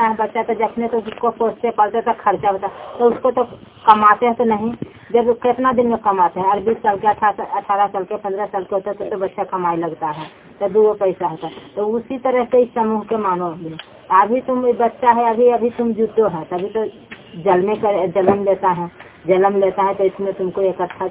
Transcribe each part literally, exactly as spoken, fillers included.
रहता है बच्चा, तो जखने तो उसको पोसते पालते तो खर्चा होता, तो उसको तो कमाते हैं तो नहीं, जब कितना दिन में कमाते हैं, बीस साल के अठारह अठारह साल के पंद्रह साल के होते हैं तो बच्चा कमाई लगता है, तो दो पैसा होता है। तो उसी तरह से इस समूह के मानो, अभी तुम बच्चा है, अभी अभी तुम जुटो है, तभी तो जन्मे कर जन्म लेता है, जन्म लेता है तो इसमें तुमको इकट्ठा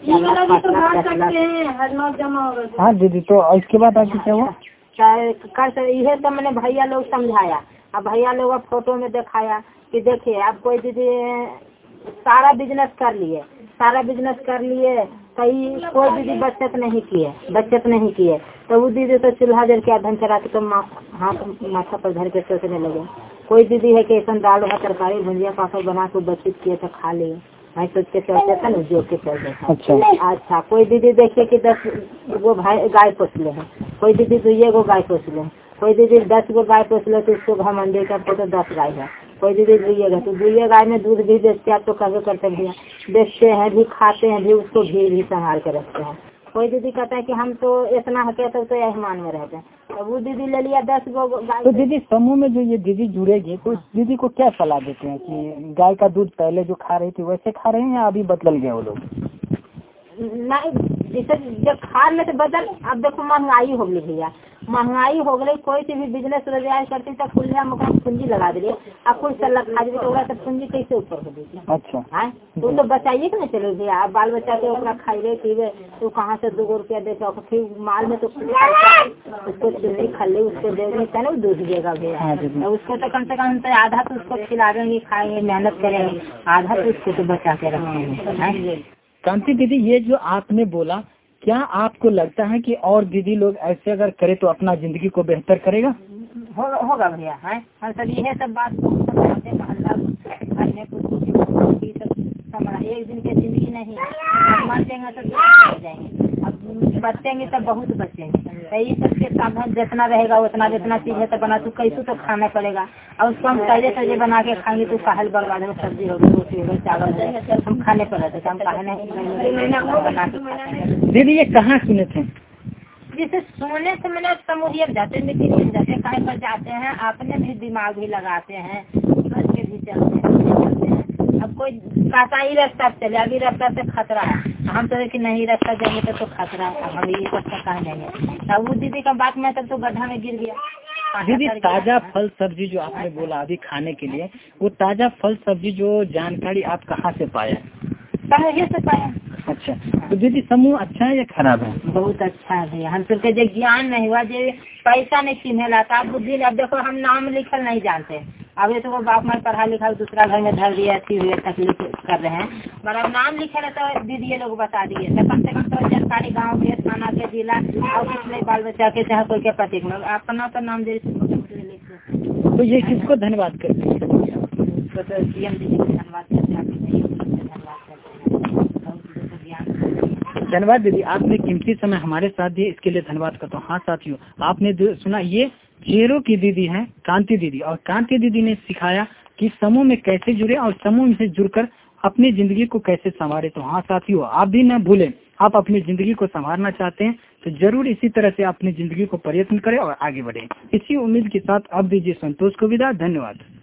हाँ दीदी। तो इसके बाद आगे क्या हुआ? कर ये सब मैंने भैया लोग समझाया, अब भैया लोग फोटो में दिखाया कि देखिए आप कोई दीदी सारा बिजनेस कर लिए, सारा बिजनेस कर लिए, कई कोई दीदी बचत नहीं किए, बचत नहीं किए, तो वो दीदी तो चूल्हा जल के अधन चला के तो हाथ माथा पर धर के सोचने लगे। कोई दीदी है कि ऐसा दाल भात तरकारी भुजिया पापड़ बना के बचत किए तो खा लिए, मैं सोच के चलते था ना, जो के चलते था। अच्छा अच्छा। कोई दीदी देखिए कि दस गो भाई गाय पोस ले हैं, कोई दीदी दुइये गो गाय पोस ले, कोई दीदी दस गो गाय पोस ले तो उसको घमंडी करते तो दस गाय है, कोई दीदी दुइये गाय, तो दुइये गाय में दूध भी बेचते हैं तो कभी करते भैया बेचते हैं भी, खाते हैं भी, उसको घी भी संभाल के रखते हैं। कोई दीदी कहता है कि हम तो इतना है कहते तो एहमान में रहते हैं, तो वो दीदी ले लिया दस गो गाय। तो दीदी समूह में जो ये दीदी जुड़ेगी तो दीदी को क्या सलाह देते हैं कि गाय का दूध पहले जो खा रही थी वैसे खा रहे हैं या अभी बदल गए वो लोग? नहीं, जैसे जब खा ले तो बदल, अब देखो महंगाई हो गई भैया, महंगाई हो गई, कोई सी भी बिजनेस रोजगार करती तो खुले मुखा पूंजी लगा दे, अब कोई सलाह खा दे तो पूंजी कैसे ऊपर हो गई? अच्छा है तो तो बचाइए कि नहीं चलो भैया, अब बाल बच्चा के अपना खाइए पीवे तो कहाँ से दो रुपया दे, फिर माल में तो उसको चुनी खल्ली उसको दे देता ना, दूध देगा भैया, उसको तो कम से कम आधा तो उसको खिलाएंगे, खाएंगे, मेहनत करेंगे, आधा तो उसको तो बचा के रखेंगे। कांति दीदी, ये जो आपने बोला, क्या आपको लगता है कि और दीदी लोग ऐसे अगर करे तो अपना जिंदगी को बेहतर करेगा? हो, होगा भैया, है हम सब यह सब बात एक दिन की जिंदगी नहीं, मर जाएंगे तो जाएंगे, अब बचेंगे तो बहुत बचेंगे, तो ये सब के साधन जितना रहेगा उतना, जितना चीज है तो बना तू कैसे तो खाना पड़ेगा, और उसको हम सजे सजे बना के खाएंगे तो कहल बर्बाद में सब्जी होगी, रोटी होगी, चावल होगी, हम खाने पर रहते हम खाने बना के। दीदी ये कहाँ सुने थे? जिसे सोने से मैंने समूह जाते मीटिंग जाते कहीं पर जाते हैं, अपने भी दिमाग भी लगाते हैं, घर के भी चलते हैं। अब कोई कहता ही रास्ता चले, अभी रास्ता से खतरा है, हम तो कि नहीं रास्ता जाएंगे तो, तो खतरा है, हम ये रास्ता कहाँ जाएंगे, तब वो दीदी का बात में तब तो गड्ढा में गिर गया। दीदी ताजा फल सब्जी जो आपने बोला अभी खाने के लिए, वो ताजा फल सब्जी जो जानकारी आप कहाँ से पाए? समूह से पाए। अच्छा, तो दीदी समूह अच्छा है या खराब है? बहुत अच्छा है भैया, हम सबके जो ज्ञान नहीं हुआ, जो पैसा नहीं चिन्ह लाता, अब बुद्धि, अब देखो हम नाम लिखल नहीं जानते, अब ये तो वो बाप माँ पढ़ा लिखा दूसरा घर में धर दिया, अच्छी हुई तकलीफ कर रहे हैं, पर अब नाम लिखे है तो दीदी ये लोग बता दिए, तो कम से कम तो जानकारी गाँव के थाना के जिला और कुछ नहीं, बाल बच्चा के चाहे कोई के पति अपना तो नाम दे। तो ये किसको धन्यवाद करते हैं? तो सीएम दीदी को धन्यवाद करते हैं, धन्यवाद दीदी, आपने कीमती समय हमारे साथ दिए, इसके लिए धन्यवाद करता हूँ। हाँ साथियों, आपने सुना ये चेहरों की दीदी हैं कांति दीदी, और कांति दीदी ने सिखाया कि समूह में कैसे जुड़े और समूह से जुड़कर अपनी जिंदगी को कैसे संवारे। तो हाँ साथियों, आप भी न भूलें, आप अपनी जिंदगी को संवारना चाहते हैं तो जरूर इसी तरह से अपनी जिंदगी को प्रयत्न करें और आगे बढ़े। इसी उम्मीद के साथ अब दीजिए संतोष को विदा। धन्यवाद।